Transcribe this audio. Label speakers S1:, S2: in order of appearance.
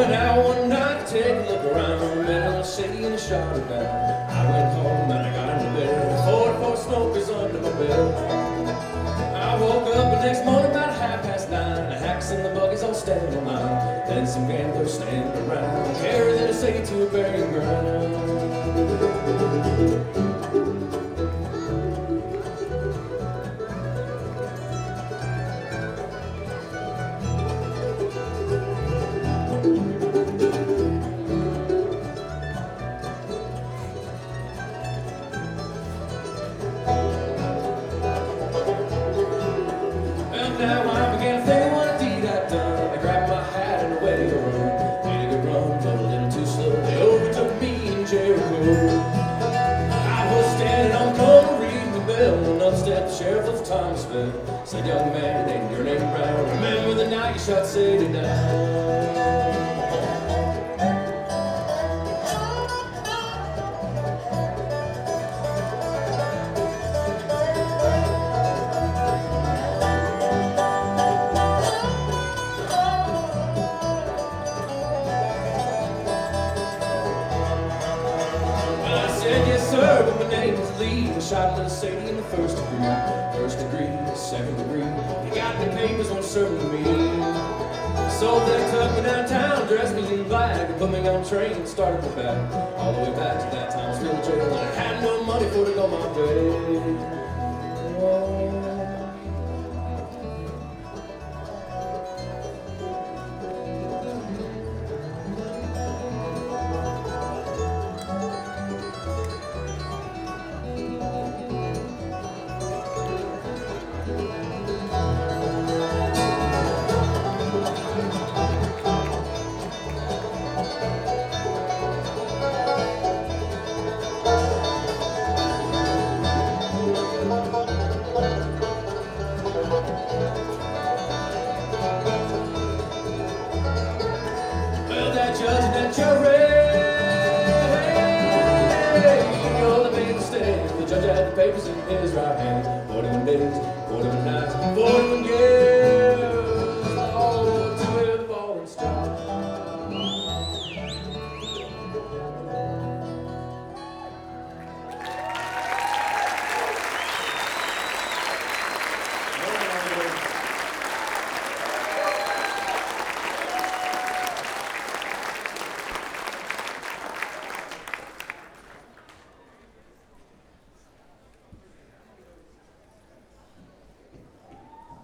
S1: went out one night to take a look around, met a little city and shot it down. I went home and I got into bed, 44 smokers under my bed. I woke up the next morning about 9:30. The hacks and the buggies all standing in line. Then some gamblers standing around, carry their say to a burying ground. Now I began to think what a deed I'd done. I grabbed my hat and away to run. Made a good run, but a little too slow. They overtook me in Jericho. I was standing on the corner reading the bell, and up stepped the sheriff of Thomasville. Said, young man, ain't your name Brown? Remember the night you shot Sadie down. Yes, sir, but my name is Lee. I shot a little Sadie in the first degree. First degree, second degree. You got the papers on serving to me. So they took me downtown, dressed me in black, and put me on a train and started me back. All the way back to that Thomasville jail, and I had no money for to go my way. Judge and that jury, all the men stay. The judge had the papers in his right hand. 41 days, 41 nights,